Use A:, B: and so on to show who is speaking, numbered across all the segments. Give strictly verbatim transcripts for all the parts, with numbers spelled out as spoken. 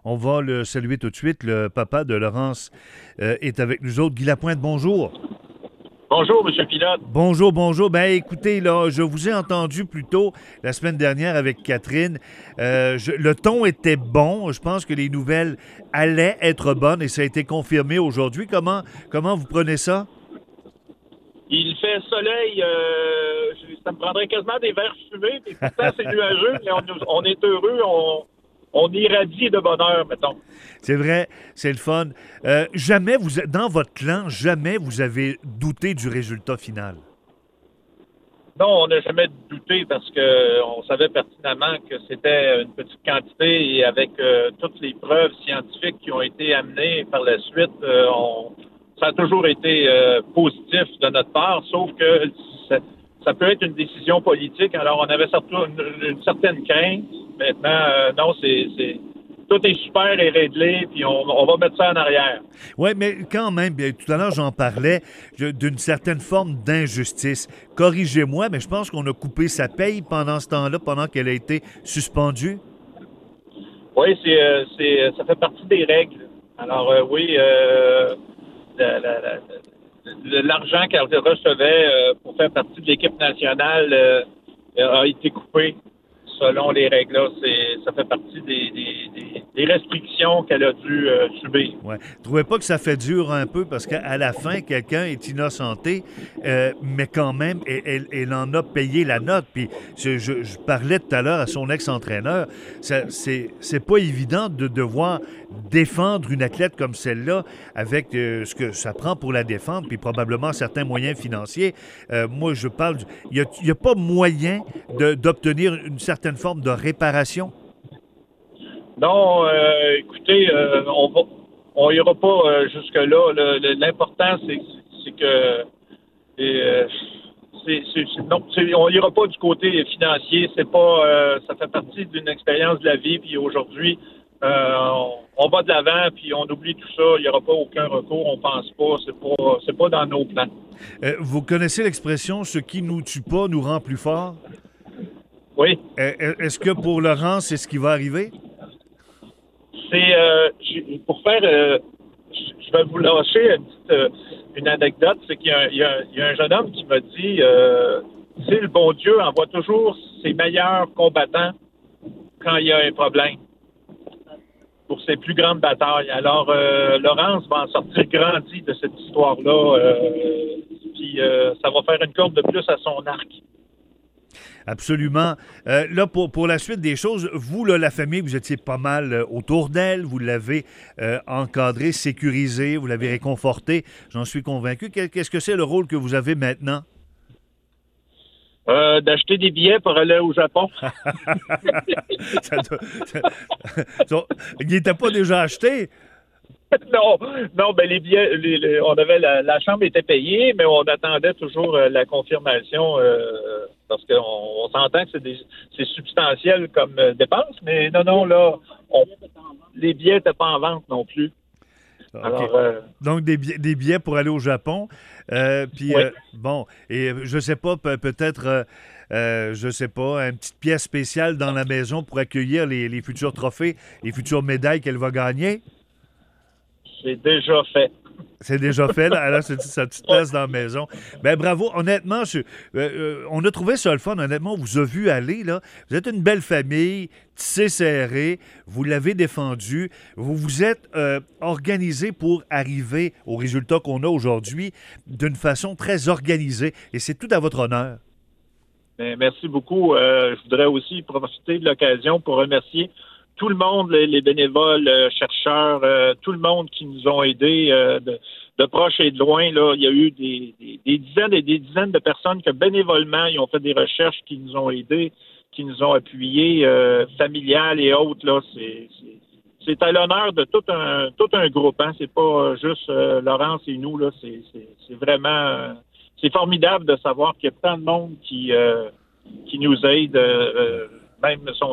A: On va le saluer tout de suite. Le papa de Laurence euh, est avec nous autres. Guy Lapointe, bonjour.
B: Bonjour, M. Pilote.
A: Bonjour, bonjour. Ben écoutez, là, je vous ai entendu plus tôt la semaine dernière avec Catherine. Euh, je- le ton était bon. Je pense que les nouvelles allaient être bonnes et ça a été confirmé aujourd'hui. Comment, comment vous prenez ça?
B: Il fait soleil, euh, je- ça me prendrait quasiment des verres fumés, mais pourtant c'est nuageux, mais on, on est heureux, on, on irradie de bonheur, mettons.
A: C'est vrai, c'est le fun. Euh, jamais vous, dans votre clan, jamais vous avez douté du résultat final.
B: Non, on n'a jamais douté parce que on savait pertinemment que c'était une petite quantité et avec euh, toutes les preuves scientifiques qui ont été amenées par la suite, euh, on, ça a toujours été euh, positif de notre part, sauf que ça, ça peut être une décision politique. Alors, on avait surtout une, une certaine crainte. Maintenant, euh, non, c'est, c'est tout est super et réglé, puis on, on va mettre ça en arrière.
A: Oui, mais quand même, bien, tout à l'heure, j'en parlais je- d'une certaine forme d'injustice. Corrigez-moi, mais je pense qu'on a coupé sa paye pendant ce temps-là, pendant qu'elle a été suspendue.
B: Oui, c'est, euh, c'est, ça fait partie des règles. Alors, euh, oui, euh, la- la- la- la- l'argent qu'elle recevait euh, pour faire partie de l'équipe nationale euh, a été coupé selon les règles. Là, c'est, ça fait partie des, des- des- des restrictions qu'elle a dû euh, subir.
A: Ouais. Trouvez pas que ça fait dur un peu parce qu'à la fin, quelqu'un est innocenté, euh, mais quand même, elle, elle- elle en a payé la note. Puis je, je- je parlais tout à l'heure à son ex-entraîneur. Ça, c'est, c'est pas évident de devoir défendre une athlète comme celle-là avec euh, ce que ça prend pour la défendre, puis probablement certains moyens financiers. Euh, moi, je parle. du- Il n'y a, a pas moyen de- d'obtenir une certaine forme de réparation.
B: Non, euh, écoutez, euh, on va, on ira pas euh, jusque-là. Le- le- L'important, c'est, c'est que euh, c'est, c'est- c'est- non, c'est- on ira pas du côté financier. C'est pas, euh, ça fait partie d'une expérience de la vie. Puis aujourd'hui, euh, on, on va de l'avant, puis on oublie tout ça. Il n'y aura pas aucun recours. On pense pas. C'est pas, c'est pas dans nos plans.
A: Euh, vous connaissez l'expression "ce qui nous tue pas nous rend plus forts"?
B: Oui.
A: Euh, Est-ce que pour Laurent, c'est ce qui va arriver?
B: C'est euh, j'ai- pour faire. euh, je je vais vous lâcher une, petite, euh, une anecdote. C'est qu'il y a, un- il y a un il y a un jeune homme qui m'a dit euh, tu sais, le bon Dieu envoie toujours ses meilleurs combattants quand il y a un problème pour ses plus grandes batailles. Alors, euh, Laurence va en sortir grandi de cette histoire-là. Euh, puis euh, ça va faire une corde de plus à son arc.
A: Absolument. Euh, là, pour, pour la suite des choses, vous, là, la famille, vous étiez pas mal euh, autour d'elle, vous l'avez euh, encadrée, sécurisée, vous l'avez réconfortée, j'en suis convaincu. Quel- Qu'est-ce que c'est le rôle que vous avez maintenant?
B: Euh, d'acheter des billets pour aller au Japon.
A: Ça doit- ça- Il n'était pas déjà acheté?
B: Non, non, ben les billets, les- les- on avait la, la chambre était payée, mais on attendait toujours euh, la confirmation euh, parce qu'on on s'entend que c'est, des, c'est substantiel comme euh, dépense, mais non, non, là, on- les billets n'étaient pas en vente non plus.
A: OK.
B: Alors, euh,
A: Donc, des billets, des billets pour aller au Japon. Euh, puis,
B: oui.
A: euh, bon, et euh, je sais pas, pe- peut-être, euh, euh, je sais pas, une petite pièce spéciale dans la maison pour accueillir les, les futurs trophées, les futures médailles qu'elle va gagner.
B: C'est déjà fait.
A: C'est déjà fait, là. Alors, c'est sa petite place dans la maison. Ben bravo. Honnêtement, je- euh, euh, on a trouvé ça le fun. Honnêtement, on vous a vu aller, là. Vous êtes une belle famille, tissé serré. Vous l'avez défendu. Vous vous êtes euh, organisé pour arriver au résultat qu'on a aujourd'hui d'une façon très organisée. Et c'est tout à votre honneur.
B: Ben, merci beaucoup. Euh, je voudrais aussi profiter de l'occasion pour remercier tout le monde, les, les bénévoles, euh, chercheurs, euh, tout le monde qui nous ont aidés euh, de, de proche et de loin. Là, il y a eu des, des, des dizaines et des dizaines de personnes que bénévolement, ils ont fait des recherches qui nous ont aidés, qui nous ont appuyés, euh, familiales et autres. Là, c'est, c'est, c'est à l'honneur de tout un tout un groupe. Hein. C'est pas juste euh, Laurence et nous. Là, c'est, c'est, c'est vraiment euh, c'est formidable de savoir qu'il y a tant de monde qui euh, qui nous aide. Euh, euh, même son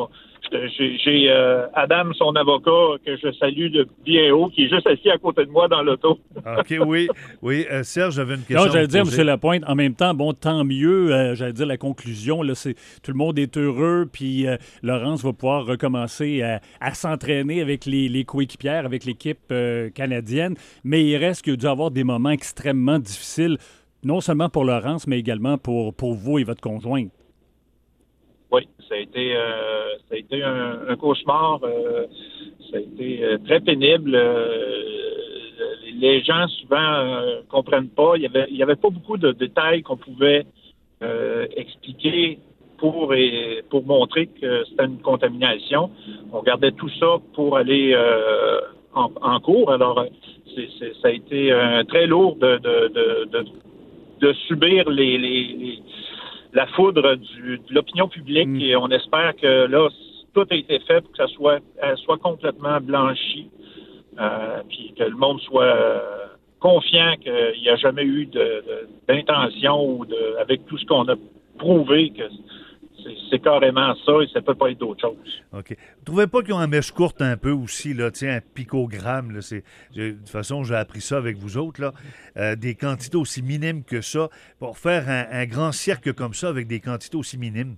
B: j'ai, j'ai euh, Adam, son avocat, que je salue de bien haut, qui est juste assis à côté de moi dans l'auto.
A: OK, oui. Oui, euh, Serge, j'avais une question.
C: Non, j'allais dire,
A: poser.
C: M. Lapointe, en même temps, bon, tant mieux. Euh, j'allais dire la conclusion, là, c'est tout le monde est heureux, puis euh, Laurence va pouvoir recommencer à, à s'entraîner avec les, les coéquipières, avec l'équipe euh, canadienne. Mais il reste qu'il y a dû avoir des moments extrêmement difficiles, non seulement pour Laurence, mais également pour, pour vous et votre conjointe.
B: Oui, ça a été, euh, ça a été un, un cauchemar. Euh, ça a été euh, très pénible. Euh, les gens souvent euh, comprennent pas. Il y avait, il y avait pas beaucoup de détails qu'on pouvait euh, expliquer pour et, pour montrer que c'était une contamination. On gardait tout ça pour aller euh, en, en cours. Alors, c'est, c'est, ça a été euh, très lourd de, de, de, de, de subir les, les, les la foudre du, de l'opinion publique mmh. et on espère que là, tout a été fait pour que ça soit, elle soit complètement blanchi, euh, puis que le monde soit euh, confiant qu'il n'y a jamais eu de, de, d'intention ou de, avec tout ce qu'on a prouvé que c'est, c'est carrément ça et ça ne peut pas être d'autre chose.
A: OK. Vous ne trouvez pas qu'ils ont une mèche courte un peu aussi, là, un picogramme, là, c'est, de toute façon, j'ai appris ça avec vous autres, là, euh, des quantités aussi minimes que ça, pour faire un, un grand cirque comme ça avec des quantités aussi minimes?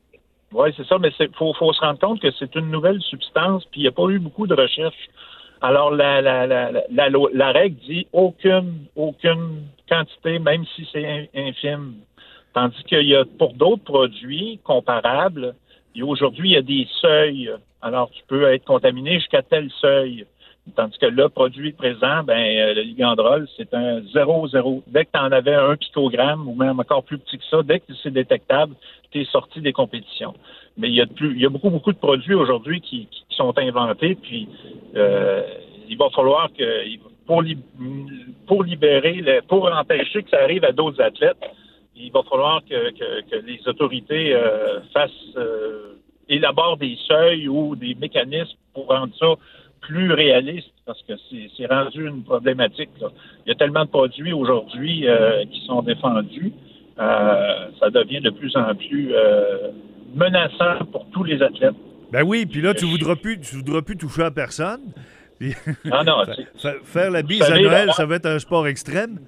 B: Oui, c'est ça, mais il faut, faut se rendre compte que c'est une nouvelle substance, puis il n'y a pas eu beaucoup de recherches. Alors, la, la, la, la, la, la règle dit aucune, aucune quantité, même si c'est infime. Tandis qu'il y a, pour d'autres produits comparables, et aujourd'hui, il y a des seuils. Alors, tu peux être contaminé jusqu'à tel seuil. Tandis que le produit présent, ben, le ligandrol, c'est un zéro zéro. Dès que tu en avais un picogramme, ou même encore plus petit que ça, dès que c'est détectable, tu es sorti des compétitions. Mais il y a, plus, il y a beaucoup, beaucoup de produits aujourd'hui qui, qui sont inventés, puis euh, il va falloir que, pour, li, pour libérer, le, pour empêcher que ça arrive à d'autres athlètes, il va falloir que, que, que les autorités euh, fassent, euh, élaborent des seuils ou des mécanismes pour rendre ça plus réaliste, parce que c'est, c'est rendu une problématique, là. Il y a tellement de produits aujourd'hui euh, qui sont défendus, euh, ça devient de plus en plus euh, menaçant pour tous les athlètes.
A: Ben oui, puis là, tu ne voudras plus, tu voudras plus toucher à personne. Puis,
B: ah non,
A: faire la bise à Noël, ça va être un sport extrême.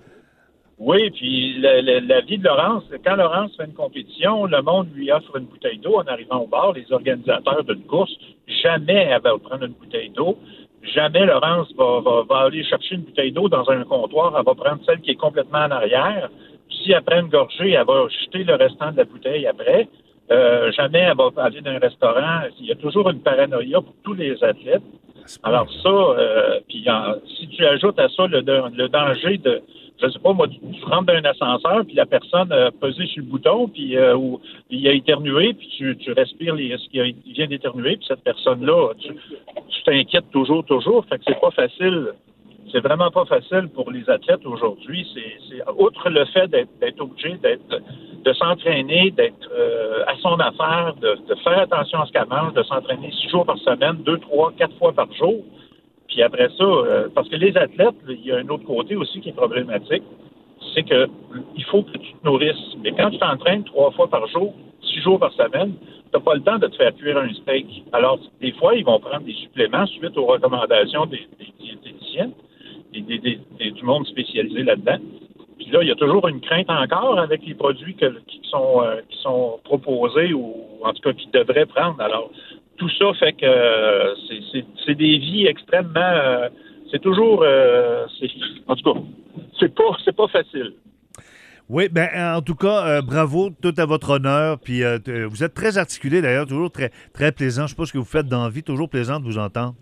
B: Oui, puis la, la, la vie de Laurence, quand Laurence fait une compétition, le monde lui offre une bouteille d'eau en arrivant au bar. Les organisateurs d'une course, jamais elle va prendre une bouteille d'eau. Jamais Laurence va, va, va aller chercher une bouteille d'eau dans un comptoir. Elle va prendre celle qui est complètement en arrière. Si elle prend une gorgée, elle va jeter le restant de la bouteille après. Euh, jamais elle va aller dans un restaurant. Il y a toujours une paranoïa pour tous les athlètes. Alors ça, euh, puis si tu ajoutes à ça le, le danger de, je sais pas, moi, tu, tu rentres dans un ascenseur, puis la personne a pesé sur le bouton, puis euh, ou, il a éternué, puis tu, tu respires les, ce qu'il vient d'éternuer, puis cette personne-là, tu, tu t'inquiètes toujours, toujours. Fait que c'est pas facile. C'est vraiment pas facile pour les athlètes aujourd'hui. C'est, c'est outre le fait d'être, d'être obligé d'être, de s'entraîner, d'être euh, à son affaire, de, de faire attention à ce qu'elle mange, de s'entraîner six jours par semaine, deux, trois, quatre fois par jour. Puis après ça, euh, parce que les athlètes, il y a un autre côté aussi qui est problématique, c'est que il faut que tu te nourrisses. Mais quand tu t'entraînes trois fois par jour, six jours par semaine, tu n'as pas le temps de te faire cuire un steak. Alors, des fois, ils vont prendre des suppléments suite aux recommandations des, des diététiciens et des, des, des, du monde spécialisé là-dedans. Puis là, il y a toujours une crainte encore avec les produits que, qui, sont, euh, qui sont proposés ou en tout cas qui devraient prendre. Alors, tout ça fait que euh, c'est, c'est, c'est des vies extrêmement... Euh, c'est toujours... Euh, c'est, en tout cas, c'est pas, c'est pas facile.
A: Oui, ben en tout cas, euh, bravo, tout à votre honneur. Puis euh, t- vous êtes très articulé d'ailleurs, toujours très, très plaisant. Je ne sais pas ce que vous faites dans la vie, toujours plaisant de vous entendre.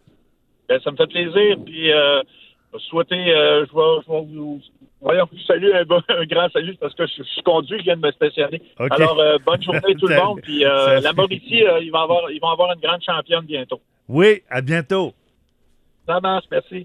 B: Ben, ça me fait plaisir. Puis, euh, souhaiter... Euh, je vais, je vais vous... Voyons, salut, un, bon, un grand salut, parce que je, je suis conduit, je viens de me stationner. Okay. Alors, euh, bonne journée tout le monde. Puis, euh, la Mauricie, euh, ils, vont avoir, ils vont avoir une grande championne bientôt.
A: Oui, à bientôt.
B: Ça marche, merci.